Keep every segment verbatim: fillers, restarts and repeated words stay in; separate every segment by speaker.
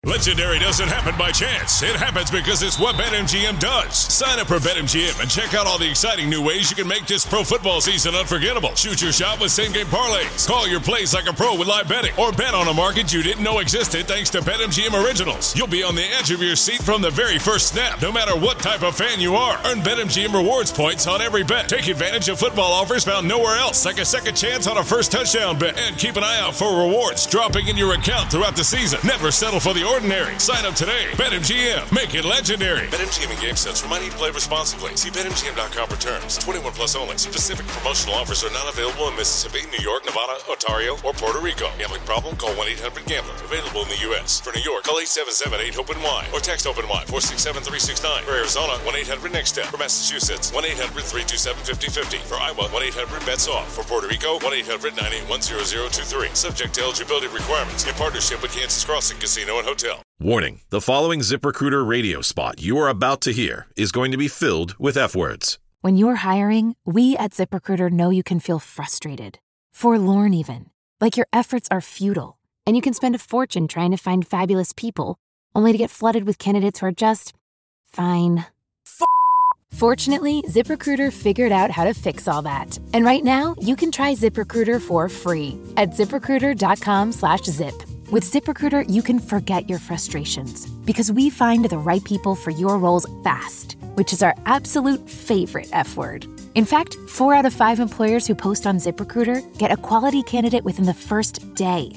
Speaker 1: Legendary doesn't happen by chance. It happens because it's what BetMGM does. Sign up for BetMGM and check out all the exciting new ways you can make this pro football season unforgettable. Shoot your shot with same-game parlays. Call your plays like a pro with live betting. Or bet on a market you didn't know existed thanks to BetMGM Originals. You'll be on the edge of your seat from the very first snap, no matter what type of fan you are. Earn BetMGM rewards points on every bet. Take advantage of football offers found nowhere else, like a second chance on a first touchdown bet. And keep an eye out for rewards dropping in your account throughout the season. Never settle for the ordinary. Sign up today. BetMGM. Make it legendary. BetMGM and GameSense remind you to play responsibly. See Bet M G M dot com for terms. twenty-one plus only. Specific promotional offers are not available in Mississippi, New York, Nevada, Ontario, or Puerto Rico. Gambling problem? Call one eight hundred gambler. Available in the U S. For New York, call eight seven seven eight open Y or text OpenY four six seven three six nine. For Arizona, one eight hundred next step. For Massachusetts, one eight hundred three two seven five zero five zero. For Iowa, one eight hundred bets off. For Puerto Rico, one eight hundred nine eight one zero zero two three. Subject to eligibility requirements. In partnership with Kansas Crossing Casino and Hotel.
Speaker 2: Warning, the following ZipRecruiter radio spot you are about to hear is going to be filled with F-words.
Speaker 3: When you're hiring, we at ZipRecruiter know you can feel frustrated, forlorn even, like your efforts are futile, and you can spend a fortune trying to find fabulous people, only to get flooded with candidates who are just fine. F- Fortunately, ZipRecruiter figured out how to fix all that. And right now, you can try ZipRecruiter for free at ZipRecruiter.com slash zip. With ZipRecruiter, you can forget your frustrations because we find the right people for your roles fast, which is our absolute favorite F word. In fact, four out of five employers who post on ZipRecruiter get a quality candidate within the first day.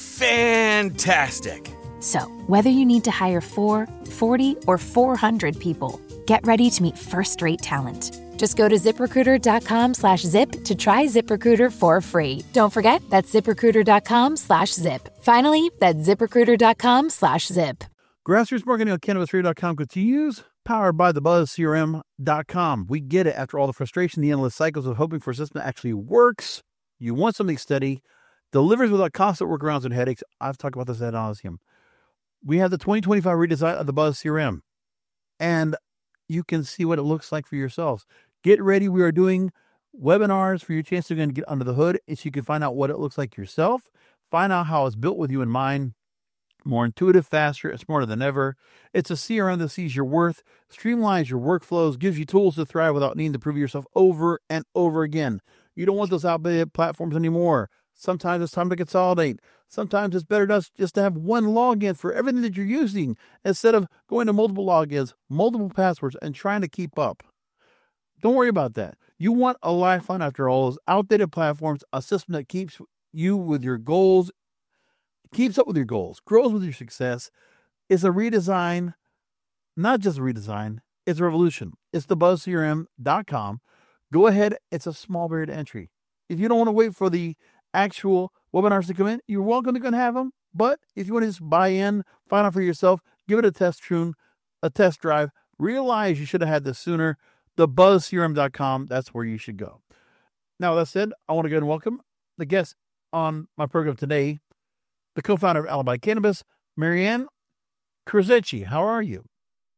Speaker 4: Fantastic.
Speaker 3: So, whether you need to hire four, forty, or four hundred people, get ready to meet first-rate talent. Just go to ZipRecruiter.com slash zip to try ZipRecruiter for free. Don't forget, that's ZipRecruiter.com slash zip. Finally, that's ZipRecruiter.com slash zip.
Speaker 5: Grassroots Marketing on Cannabis Radio dot com continues, powered by the Buzz C R M dot com. We get it. After all the frustration, the endless cycles of hoping for a system that actually works, you want something steady, delivers without constant workarounds and headaches. I've talked about this ad nauseum. We have the twenty twenty-five redesign of the Buzz C R M, and you can see what it looks like for yourselves. Get ready. We are doing webinars for your chance to get under the hood so you can find out what it looks like yourself, find out how it's built with you in mind, more intuitive, faster, and smarter than ever. It's a C R M that sees your worth, streamlines your workflows, gives you tools to thrive without needing to prove yourself over and over again. You don't want those outdated platforms anymore. Sometimes it's time to consolidate. Sometimes it's better just to have one login for everything that you're using instead of going to multiple logins, multiple passwords, and trying to keep up. Don't worry about that. You want a lifeline after all those outdated platforms, a system that keeps you with your goals, keeps up with your goals, grows with your success. It's a redesign, not just a redesign, it's a revolution. It's the Buzz C R M dot com. Go ahead. It's a small barrier to entry. If you don't want to wait for the actual webinars to come in, you're welcome to go and have them. But if you want to just buy in, find out for yourself, give it a test tune, a test drive, realize you should have had this sooner. The Buzz C R M dot com, that's where you should go. Now, that said, I want to go ahead and welcome the guest on my program today, the co-founder of Alibi Cannabis, Marianne Krzyzewski. How are you?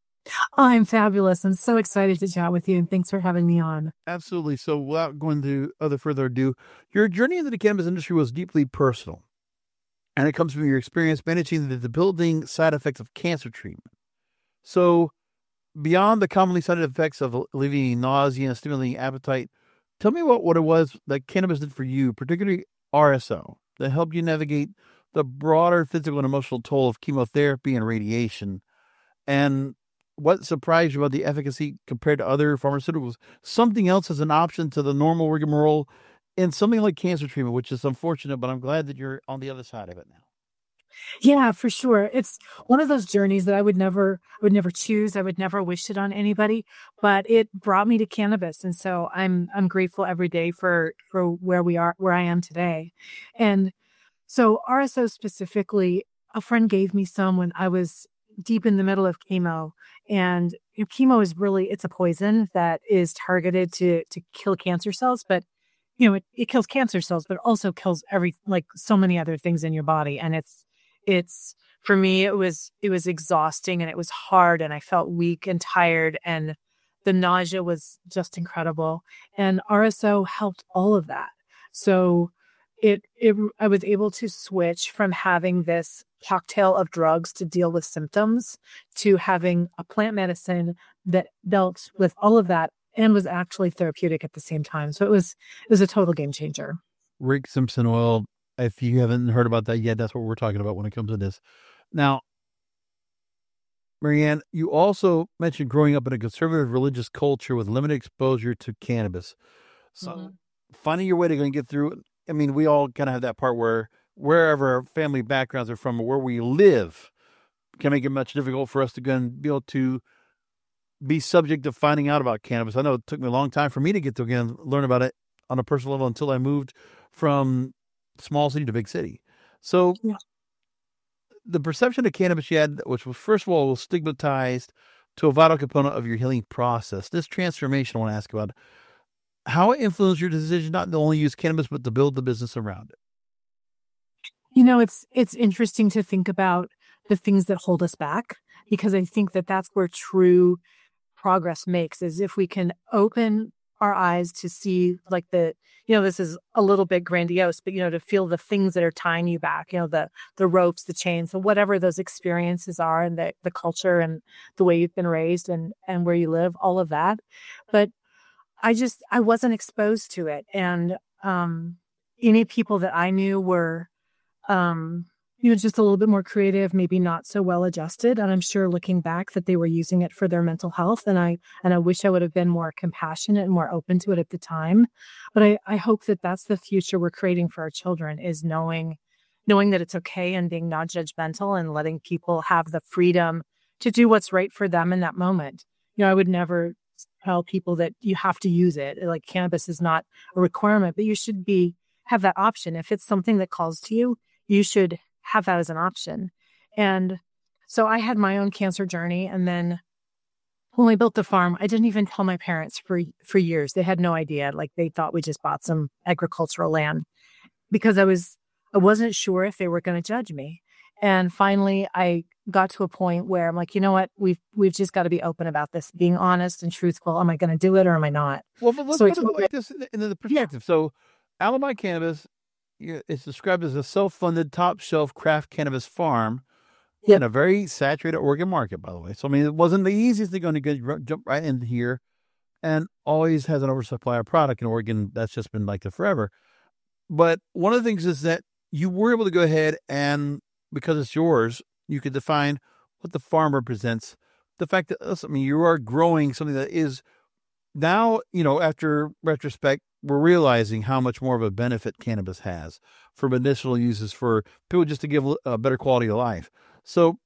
Speaker 6: I'm fabulous. I'm so excited to chat with you, and thanks for having me on.
Speaker 5: Absolutely. So without going to other further ado, your journey into the cannabis industry was deeply personal, and it comes from your experience managing the debilitating side effects of cancer treatment. So beyond the commonly cited effects of alleviating nausea and stimulating appetite, tell me about what it was that cannabis did for you, particularly R S O, that helped you navigate the broader physical and emotional toll of chemotherapy and radiation, and what surprised you about the efficacy compared to other pharmaceuticals? Something else as an option to the normal rigmarole in something like cancer treatment, which is unfortunate, but I'm glad that you're on the other side of it now.
Speaker 6: Yeah, for sure. It's one of those journeys that I would never, would never choose. I would never wish it on anybody, but it brought me to cannabis. And so I'm, I'm grateful every day for, for where we are, where I am today. And so R S O specifically, a friend gave me some when I was deep in the middle of chemo. And you know, chemo is really, it's a poison that is targeted to, to kill cancer cells, but you know, it, it kills cancer cells, but it also kills every, like so many other things in your body. And it's, it's, for me, it was, it was exhausting and it was hard and I felt weak and tired and the nausea was just incredible. And R S O helped all of that. So it, it, I was able to switch from having this cocktail of drugs to deal with symptoms to having a plant medicine that dealt with all of that and was actually therapeutic at the same time. So it was it was a total game changer.
Speaker 5: Rick Simpson oil, if you haven't heard about that yet, that's what we're talking about when it comes to this. Now, Marianne, you also mentioned growing up in a conservative religious culture with limited exposure to cannabis. So mm-hmm. finding your way to go and get through, I mean, we all kind of have that part where wherever our family backgrounds are from or where we live can make it much difficult for us to go and be able to be subject to finding out about cannabis. I know it took me a long time for me to get to, again, learn about it on a personal level until I moved from small city to big city. So yeah. the perception of cannabis you had, which was first of all was stigmatized, to a vital component of your healing process. This transformation I want to ask about, how it influenced your decision not to only use cannabis, but to build the business around it.
Speaker 6: You know, it's it's interesting to think about the things that hold us back, because I think that that's where true progress makes, is if we can open our eyes to see, like, the, you know, this is a little bit grandiose, but, you know, to feel the things that are tying you back, you know, the the ropes, the chains, so whatever those experiences are, and the, the culture and the way you've been raised and, and where you live, all of that. But I just, I wasn't exposed to it. And um, any people that I knew were, um, you know, just a little bit more creative, maybe not so well adjusted. And I'm sure looking back that they were using it for their mental health. And I, and I wish I would have been more compassionate and more open to it at the time. But I, I hope that that's the future we're creating for our children, is knowing, knowing that it's okay and being non-judgmental and letting people have the freedom to do what's right for them in that moment. You know, I would never tell people that you have to use it. Like, cannabis is not a requirement, but you should be, have that option. If it's something that calls to you, you should have that as an option. And so I had my own cancer journey. And then when we built the farm, I didn't even tell my parents for, for years. They had no idea. Like, they thought we just bought some agricultural land, because I was, I wasn't sure if they were going to judge me. And finally I got to a point where I'm like, you know what, we've, we've just got to be open about this, being honest and truthful. Am I going to do it or am I not?
Speaker 5: Well, but let's so put it like this in the perspective. Yeah. So Alibi Cannabis, it's described as a self-funded, top-shelf craft cannabis farm yep. in a very saturated Oregon market, by the way. So, I mean, it wasn't the easiest thing going to get, jump right in here, and always has an oversupply of product in Oregon. That's just been like that forever. But one of the things is that you were able to go ahead and, because it's yours, you could define what the farm represents. The fact that, I mean, you are growing something that is now, you know, after retrospect, we're realizing how much more of a benefit cannabis has for medicinal uses for people, just to give a better quality of life. So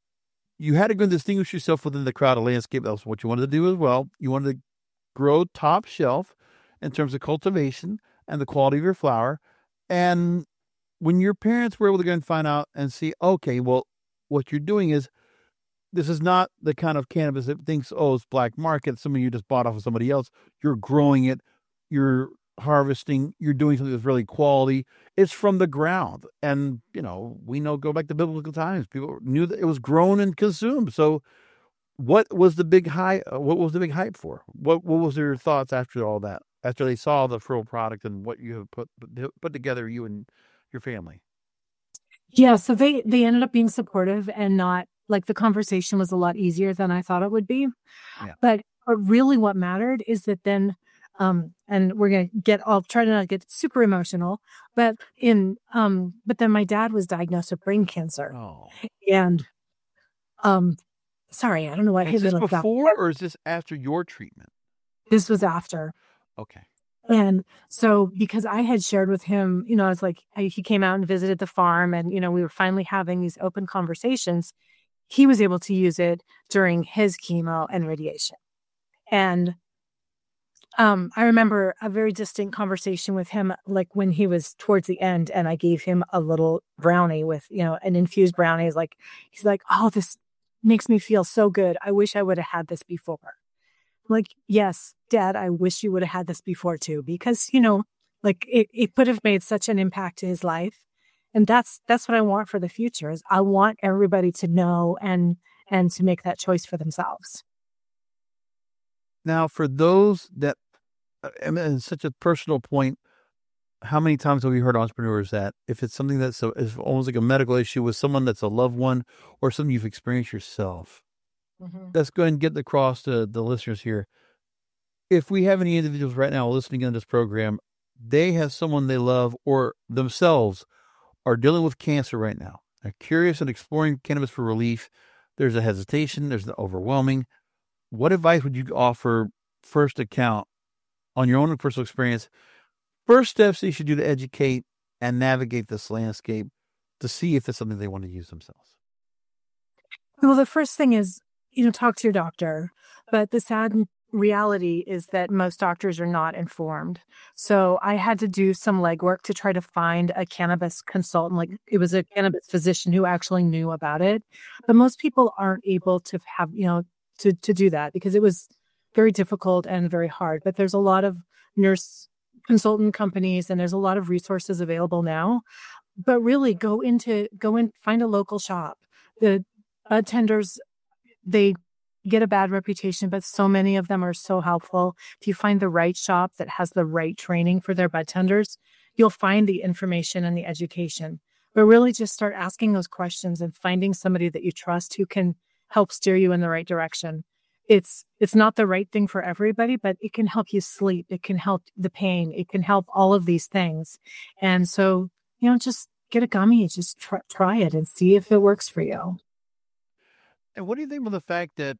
Speaker 5: you had to go and distinguish yourself within the crowded landscape. That's what you wanted to do as well. You wanted to grow top shelf in terms of cultivation and the quality of your flower. And when your parents were able to go and find out and see, okay, well, what you're doing is, this is not the kind of cannabis that thinks, oh, it's black market, something you just bought off of somebody else. You're growing it, you're harvesting, you're doing something that's really quality. It's from the ground. And, you know, we know, go back to biblical times, people knew that it was grown and consumed. So what was the big hype? What was the big hype for? What What was your thoughts after all that, after they saw the full product and what you have put put together, you and your family?
Speaker 6: Yeah, so they, they ended up being supportive, and not, like, the conversation was a lot easier than I thought it would be. Yeah. But, but really what mattered is that then, um, and we're going to get, I'll try to not get super emotional, but in, um, but then my dad was diagnosed with brain cancer.
Speaker 5: Oh.
Speaker 6: And, um, sorry, I don't know what
Speaker 5: his Is this like before that. Or is this after your treatment?
Speaker 6: This was after.
Speaker 5: Okay.
Speaker 6: And so, because I had shared with him, you know, I was like, I, he came out and visited the farm, and, you know, we were finally having these open conversations. He was able to use it during his chemo and radiation. And um, I remember a very distinct conversation with him, like when he was towards the end, and I gave him a little brownie with, you know, an infused brownie. He's like, he's like, oh, this makes me feel so good. I wish I would have had this before. Like, yes, Dad, I wish you would have had this before too, because, you know, like it, it could have made such an impact to his life. And that's, that's what I want for the future, is I want everybody to know and, and to make that choice for themselves.
Speaker 5: Now, for those that, I mean, it's such a personal point, how many times have we heard entrepreneurs that if it's something that's a, is almost like a medical issue with someone that's a loved one or something you've experienced yourself, mm-hmm. let's go ahead and get across to the listeners here. If we have any individuals right now listening in this program, they have someone they love or themselves are dealing with cancer right now. They're curious and exploring cannabis for relief. There's a hesitation. There's the overwhelming. What advice would you offer first account on your own personal experience? First steps they should do to educate and navigate this landscape to see if it's something they want to use themselves.
Speaker 6: Well, the first thing is, you know, talk to your doctor. But the sad reality is that most doctors are not informed. So I had to do some legwork to try to find a cannabis consultant. Like it was a cannabis physician who actually knew about it. But most people aren't able to have, you know, to, to do that because it was very difficult and very hard. But there's a lot of nurse consultant companies and there's a lot of resources available now. But really go into, go in, find a local shop. The bud tenders, they get a bad reputation, but so many of them are so helpful. If you find the right shop that has the right training for their bud tenders, you'll find the information and the education. But really just start asking those questions and finding somebody that you trust who can help steer you in the right direction. It's it's not the right thing for everybody, but it can help you sleep. It can help the pain. It can help all of these things. And so, you know, just get a gummy, just try, try it and see if it works for you.
Speaker 5: And what do you think of the fact that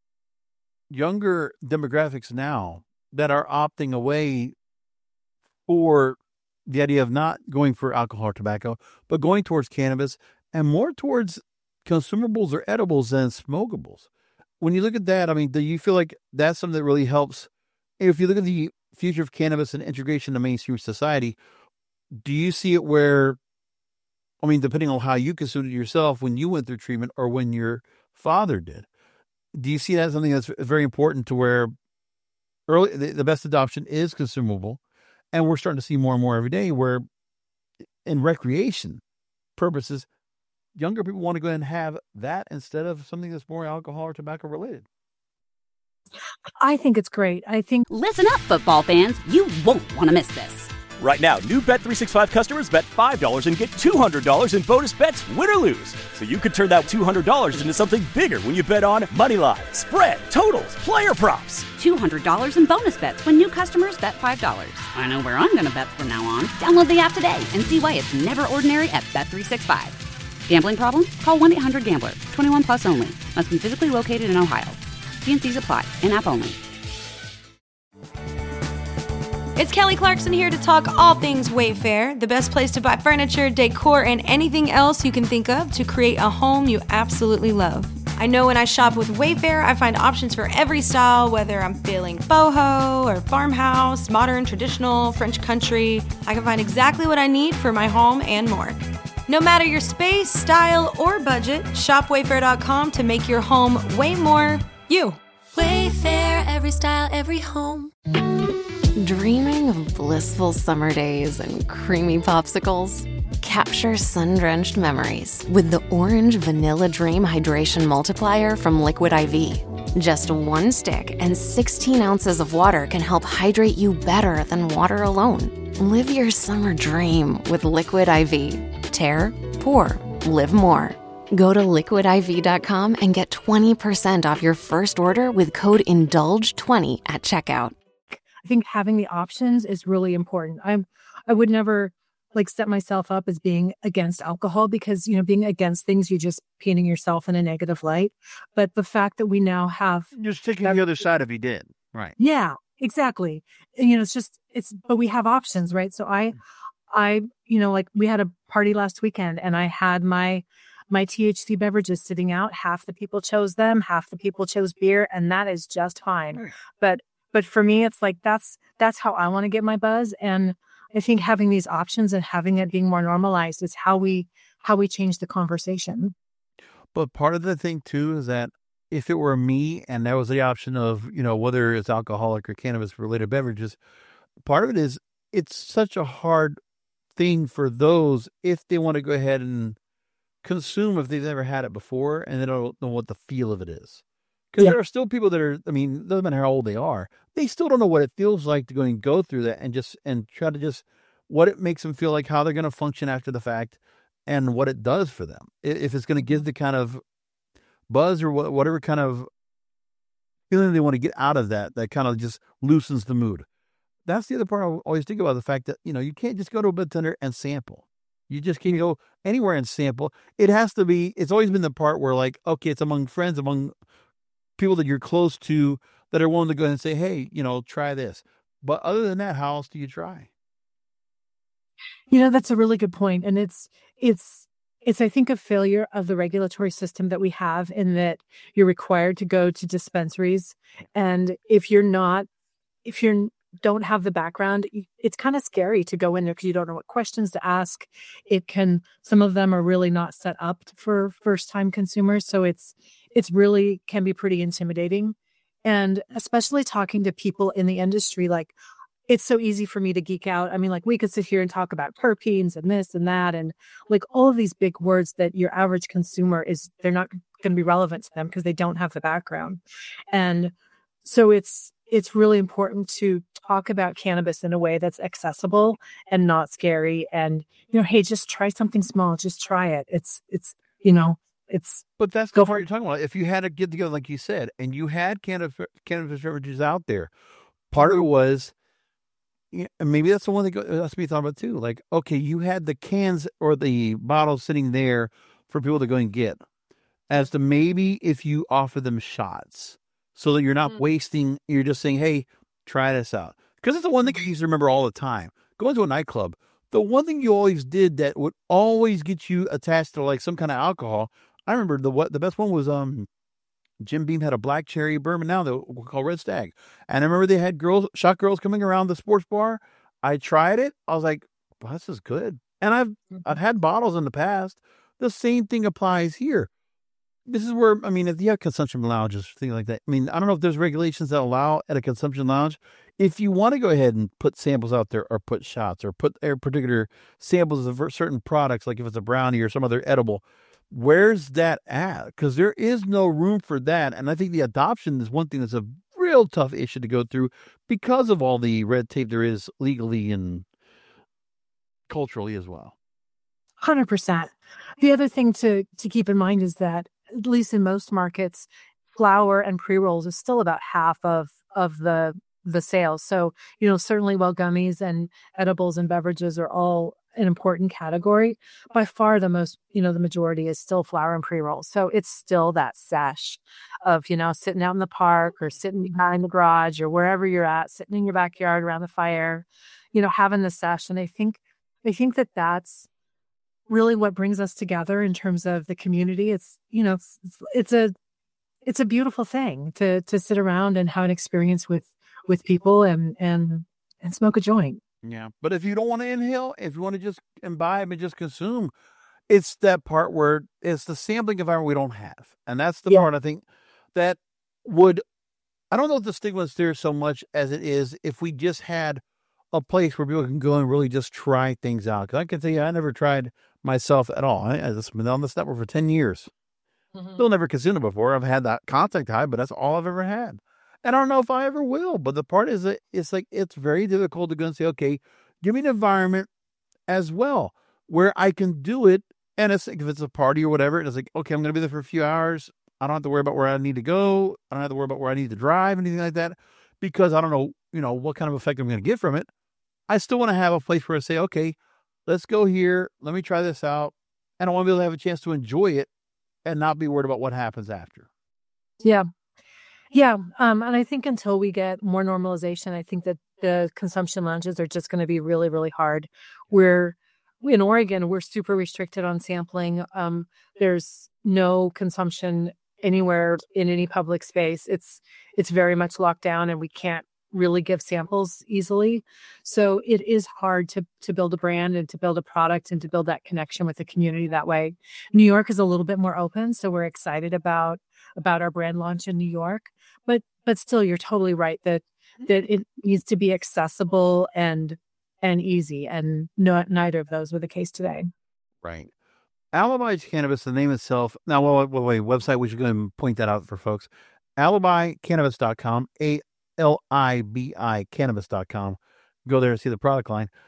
Speaker 5: younger demographics now that are opting away for the idea of not going for alcohol or tobacco, but going towards cannabis and more towards consumables or edibles than smokables? When you look at that, I mean, do you feel like that's something that really helps? If you look at the future of cannabis and integration into mainstream society, do you see it where, I mean, depending on how you consumed it yourself when you went through treatment or when your father did, do you see that as something that's very important to where early the, the best adoption is consumable? And we're starting to see more and more every day where in recreation purposes, younger people want to go ahead and have that instead of something that's more alcohol or tobacco related.
Speaker 6: I think it's great. I think...
Speaker 4: Listen up, football fans. You won't want to miss this.
Speaker 7: Right now, new Bet three sixty-five customers bet five dollars and get two hundred dollars in bonus bets, win or lose. So you could turn that two hundred dollars into something bigger when you bet on money line, spread, totals, player props.
Speaker 4: two hundred dollars in bonus bets when new customers bet five dollars. I know where I'm going to bet from now on. Download the app today and see why it's never ordinary at Bet three sixty-five. Gambling problem? Call one eight hundred gambler. twenty-one plus only. Must be physically located in Ohio. T and C's apply. In-app only.
Speaker 8: It's Kelly Clarkson here to talk all things Wayfair, the best place to buy furniture, decor, and anything else you can think of to create a home you absolutely love. I know when I shop with Wayfair, I find options for every style, whether I'm feeling boho or farmhouse, modern, traditional, French country. I can find exactly what I need for my home and more. No matter your space, style, or budget, shop wayfair dot com to make your home way more you.
Speaker 9: Wayfair, every style, every home. Dreaming of blissful summer days and creamy popsicles? Capture sun-drenched memories with the Orange Vanilla Dream Hydration Multiplier from Liquid I V. Just one stick and sixteen ounces of water can help hydrate you better than water alone. Live your summer dream with Liquid I V. Tear, pour, live more. Go to liquid I V dot com and get twenty percent off your first order with code indulge twenty at checkout.
Speaker 6: I think having the options is really important. I'm, I would never like set myself up as being against alcohol because, you know, being against things, you're just painting yourself in a negative light. But the fact that we now have...
Speaker 5: Just taking the other side if you did. Right.
Speaker 6: Yeah, exactly. And, you know, it's just, it's, but we have options, right? So I, I, you know, like we had a party last weekend and I had my, my T H C beverages sitting out. Half the people chose them, half the people chose beer, and that is just fine. But But for me, it's like, that's, that's how I want to get my buzz. And I think having these options and having it being more normalized is how we, how we change the conversation.
Speaker 5: But part of the thing too, is that if it were me and there was the option of, you know, whether it's alcoholic or cannabis related beverages, part of it is it's such a hard thing for those if they want to go ahead and consume if they've never had it before and they don't know what the feel of it is. Because yeah. there are still people that are, I mean, it doesn't matter how old they are, they still don't know what it feels like to go and go through that and just, and try to just what it makes them feel like, how they're going to function after the fact, and what it does for them. If it's going to give the kind of buzz or whatever kind of feeling they want to get out of that, that kind of just loosens the mood. That's the other part I always think about, the fact that, you know, you can't just go to a bud tender and sample. You just can't go anywhere and sample. It has to be, it's always been the part where, like, okay, it's among friends, among people that you're close to that are willing to go ahead and say, hey, you know, try this. But other than that, how else do you try?
Speaker 6: You know, that's a really good point. And it's, it's, it's, I think, a failure of the regulatory system that we have, in that you're required to go to dispensaries. And if you're not, if you don't have the background, it's kind of scary to go in there because you don't know what questions to ask. It can, some of them are really not set up for first time consumers. So it's, it's really can be pretty intimidating. And especially talking to people in the industry, like, it's so easy for me to geek out. I mean, like, we could sit here and talk about terpenes and this and that, and like all of these big words that your average consumer is, they're not going to be relevant to them because they don't have the background. And so it's, it's really important to talk about cannabis in a way that's accessible and not scary. And, you know, hey, just try something small, just try it. It's, it's, you know, it's,
Speaker 5: but that's the part you're talking about. If you had to get together, like you said, and you had cannabis, cannabis beverages out there, part of it was, yeah, maybe that's the one that has to be thought about too. Like, okay, you had the cans or the bottles sitting there for people to go and get, as to maybe if you offer them shots so that you're not mm-hmm. wasting, you're just saying, hey, try this out. Because it's the one thing I used to remember all the time. Going to a nightclub, the one thing you always did that would always get you attached to like some kind of alcohol. I remember the what the best one was um Jim Beam had a black cherry bourbon now that we call Red Stag. And I remember they had girls, shot girls coming around the sports bar. I tried it. I was like, well, this is good. And I've, mm-hmm. I've had bottles in the past. The same thing applies here. This is where, I mean, if you have consumption lounges, things like that. I mean, I don't know if there's regulations that allow at a consumption lounge. If you want to go ahead and put samples out there, or put shots, or put particular samples of certain products, like if it's a brownie or some other edible, where's that at? Because there is no room for that. And I think the adoption is one thing that's a real tough issue to go through because of all the red tape there is legally and culturally as well.
Speaker 6: one hundred percent. The other thing to, to keep in mind is that, at least in most markets, flour and pre-rolls is still about half of, of the, the sales. So, you know, certainly while gummies and edibles and beverages are all an important category, by far the most, you know, the majority is still flour and pre-rolls. So it's still that sesh of, you know, sitting out in the park or sitting behind the garage or wherever you're at, sitting in your backyard around the fire, you know, having the sesh. And I think, I think that that's really what brings us together in terms of the community. It's, you know, it's, it's a, it's a beautiful thing to, to sit around and have an experience with, with people and, and, and smoke a joint.
Speaker 5: Yeah. But if you don't want to inhale, if you want to just imbibe and just consume, it's that part where it's the sampling environment we don't have. And that's the yeah. part I think that would, I don't know if the stigma is there so much as it is if we just had a place where people can go and really just try things out. Because I can tell you, I never tried myself at all. I, I've been on this network for ten years. Mm-hmm. Still never consumed it before. I've had that contact high, but that's all I've ever had. And I don't know if I ever will. But the part is that it's like, it's very difficult to go and say, okay, give me an environment as well where I can do it. And it's like, if it's a party or whatever, it's like, okay, I'm going to be there for a few hours. I don't have to worry about where I need to go. I don't have to worry about where I need to drive, anything like that, because I don't know, you know, what kind of effect I'm going to get from it. I still want to have a place where I say, okay, let's go here. Let me try this out. And I want to be able to have a chance to enjoy it and not be worried about what happens after.
Speaker 6: Yeah. Yeah. Um, and I think until we get more normalization, I think that the consumption lounges are just going to be really, really hard. We're in Oregon, we're super restricted on sampling. Um, there's no consumption anywhere in any public space. It's, it's very much locked down and we can't really give samples easily. So it is hard to, to build a brand and to build a product and to build that connection with the community that way. New York is a little bit more open. So we're excited about, about our brand launch in New York, but, but still you're totally right that, that it needs to be accessible and, and easy. And no, neither of those were the case today.
Speaker 5: Right. Alibi Cannabis, the name itself. Now, well, well, wait, website, we should go and point that out for folks. alibi cannabis dot com, A L I B I cannabis dot com. Go there and see the product line.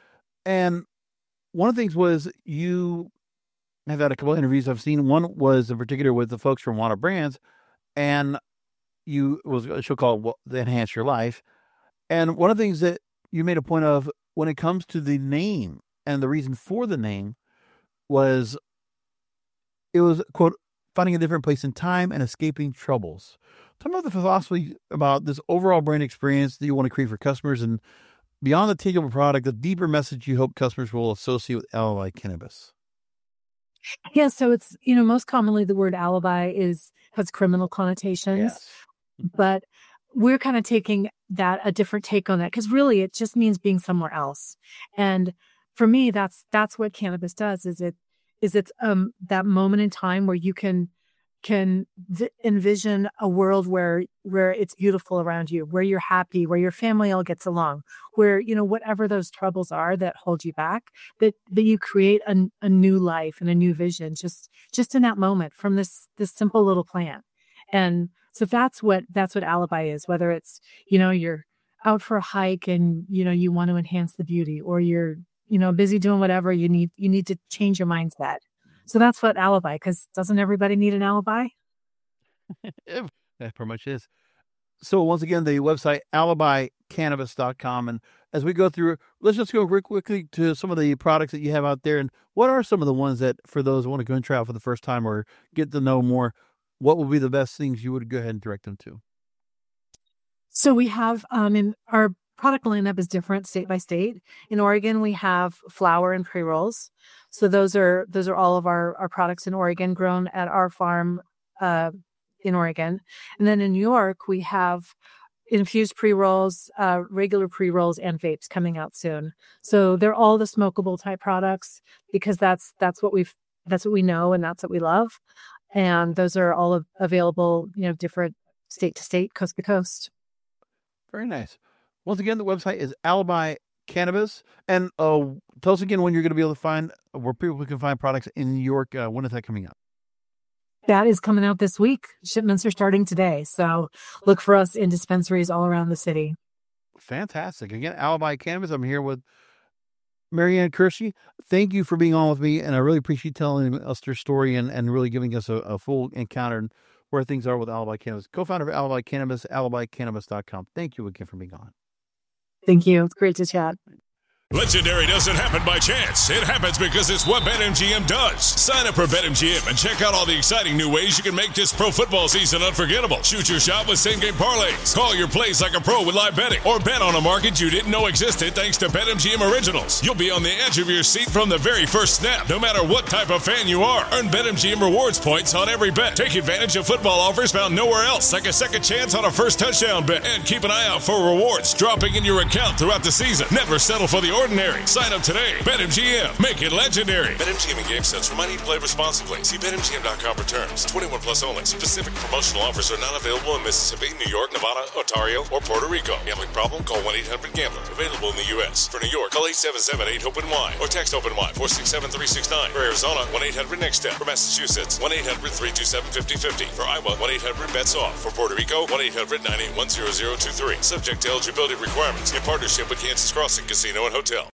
Speaker 5: And one of the things was you have had a couple of interviews I've seen. One was in particular with the folks from Wanna Brands, and you it was a show called Enhance Your Life. And one of the things that you made a point of when it comes to the name and the reason for the name was it was, quote, finding a different place in time and escaping troubles. Tell me about the philosophy about this overall brand experience that you want to create for customers, and beyond the tangible product, the deeper message you hope customers will associate with Alibi Cannabis.
Speaker 6: Yeah, so it's, you know, most commonly the word alibi is has criminal connotations,
Speaker 5: Yes.
Speaker 6: but we're kind of taking that a different take on that, because really it just means being somewhere else. And for me, that's that's what cannabis does. Is it is it's um that moment in time where you can can v- envision a world where where it's beautiful around you, where you're happy, where your family all gets along, where, you know, whatever those troubles are that hold you back, that that you create a, a new life and a new vision just just in that moment from this this simple little plant. And so that's what that's what Alibi is, whether it's, you know, you're out for a hike and, you know, you want to enhance the beauty, or you're, you know, busy doing whatever, you need you need to change your mindset. So that's what Alibi, because doesn't everybody need an alibi?
Speaker 5: That pretty much is. So once again, the website, alibi cannabis dot com. And as we go through, let's just go real quickly to some of the products that you have out there. And what are some of the ones that, for those who want to go and try out for the first time or get to know more, what will be the best things you would go ahead and direct them to?
Speaker 6: So we have, um, in our product lineup is different state by state. In Oregon, we have flower and pre-rolls. So those are those are all of our, our products in Oregon, grown at our farm uh, in Oregon. And then in New York, we have infused pre-rolls, uh, regular pre-rolls, and vapes coming out soon. So they're all the smokable type products, because that's that's what we've that's what we know and that's what we love. And those are all of, available, you know, different state to state, coast to coast.
Speaker 5: Very nice. Once again, the website is Alibi Cannabis. And uh, tell us again when you're going to be able to find where people can find products in New York. Uh, when is that coming out?
Speaker 6: That is coming out this week. Shipments are starting today. So look for us in dispensaries all around the city.
Speaker 5: Fantastic. Again, Alibi Cannabis. I'm here with Marianne Kershey. Thank you for being on with me. And I really appreciate telling us your story and, and really giving us a, a full encounter and where things are with Alibi Cannabis. Co-founder of Alibi Cannabis, alibi cannabis dot com. Thank you again for being on.
Speaker 6: Thank you. It's great to chat.
Speaker 1: Legendary doesn't happen by chance. It happens because it's what BetMGM does. Sign up for BetMGM and check out all the exciting new ways you can make this pro football season unforgettable. Shoot your shot with same-game parlays. Call your plays like a pro with live betting. Or bet on a market you didn't know existed thanks to BetMGM Originals. You'll be on the edge of your seat from the very first snap, no matter what type of fan you are. Earn BetMGM rewards points on every bet. Take advantage of football offers found nowhere else, like a second chance on a first touchdown bet. And keep an eye out for rewards dropping in your account throughout the season. Never settle for the ordinary. Sign up today. BetMGM. Make it legendary. BetMGM and GameSense remind you to play responsibly. See Bet M G M dot com for terms. twenty-one plus only. Specific promotional offers are not available in Mississippi, New York, Nevada, Ontario, or Puerto Rico. Gambling problem? Call one eight hundred gambler. Available in the U S. For New York, call eight seven seven eight open Y or text OpenY four six seven three six nine. For Arizona, one eight hundred next step. For Massachusetts, one eight hundred three two seven five zero five zero. For Iowa, one eight hundred bets off. For Puerto Rico, one eight hundred nine eight one zero zero two three. Subject to eligibility requirements. In partnership with Kansas Crossing Casino and Hotel.